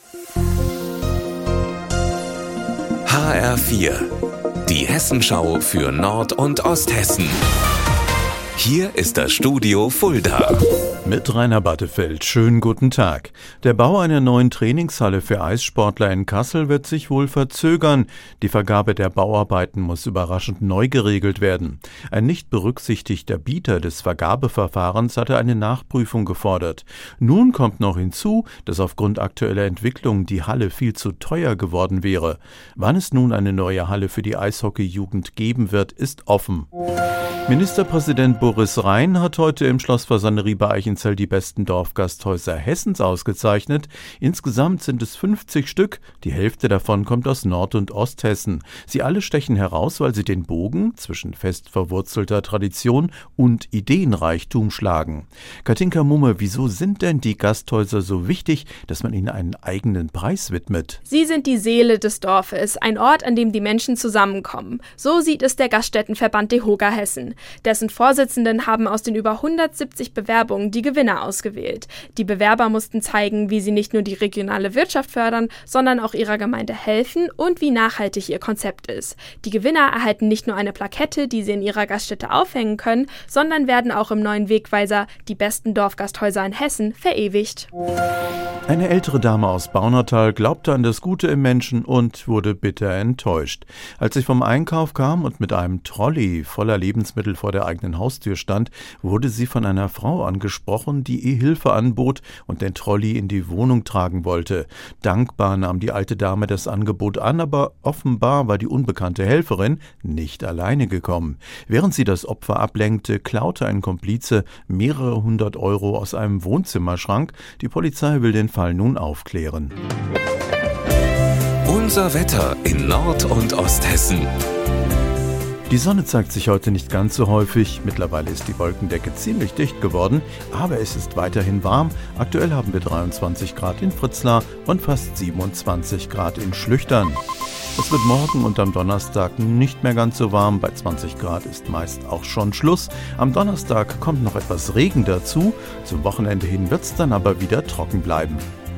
HR4, die Hessenschau für Nord- und Osthessen. Hier ist das Studio Fulda. Mit Rainer Battefeld. Schönen guten Tag. Der Bau einer neuen Trainingshalle für Eissportler in Kassel wird sich wohl verzögern. Die Vergabe der Bauarbeiten muss überraschend neu geregelt werden. Ein nicht berücksichtigter Bieter des Vergabeverfahrens hatte eine Nachprüfung gefordert. Nun kommt noch hinzu, dass aufgrund aktueller Entwicklungen die Halle viel zu teuer geworden wäre. Wann es nun eine neue Halle für die Eishockey-Jugend geben wird, ist offen. Ministerpräsident Boris Rhein hat heute im Schloss Fasanerie bei Eichenzell die besten Dorfgasthäuser Hessens ausgezeichnet. Insgesamt sind es 50 Stück. Die Hälfte davon kommt aus Nord- und Osthessen. Sie alle stechen heraus, weil sie den Bogen zwischen fest verwurzelter Tradition und Ideenreichtum schlagen. Katinka Mumme, wieso sind denn die Gasthäuser so wichtig, dass man ihnen einen eigenen Preis widmet? Sie sind die Seele des Dorfes, ein Ort, an dem die Menschen zusammenkommen. So sieht es der Gaststättenverband DEHOGA Hessen. Dessen Vorsitzenden haben aus den über 170 Bewerbungen die Gewinner ausgewählt. Die Bewerber mussten zeigen, wie sie nicht nur die regionale Wirtschaft fördern, sondern auch ihrer Gemeinde helfen und wie nachhaltig ihr Konzept ist. Die Gewinner erhalten nicht nur eine Plakette, die sie in ihrer Gaststätte aufhängen können, sondern werden auch im neuen Wegweiser Die besten Dorfgasthäuser in Hessen verewigt. Eine ältere Dame aus Baunatal glaubte an das Gute im Menschen und wurde bitter enttäuscht. Als sie vom Einkauf kam und mit einem Trolley voller Lebensmittel vor der eigenen Haustür stand, wurde sie von einer Frau angesprochen, die ihr Hilfe anbot und den Trolley in die Wohnung tragen wollte. Dankbar nahm die alte Dame das Angebot an, aber offenbar war die unbekannte Helferin nicht alleine gekommen. Während sie das Opfer ablenkte, klaute ein Komplize mehrere hundert Euro aus einem Wohnzimmerschrank. Die Polizei will den Fall nun aufklären. Unser Wetter in Nord- und Osthessen. Die Sonne zeigt sich heute nicht ganz so häufig. Mittlerweile ist die Wolkendecke ziemlich dicht geworden, aber es ist weiterhin warm. Aktuell haben wir 23 Grad in Fritzlar und fast 27 Grad in Schlüchtern. Es wird morgen und am Donnerstag nicht mehr ganz so warm. Bei 20 Grad ist meist auch schon Schluss. Am Donnerstag kommt noch etwas Regen dazu. Zum Wochenende hin wird es dann aber wieder trocken bleiben.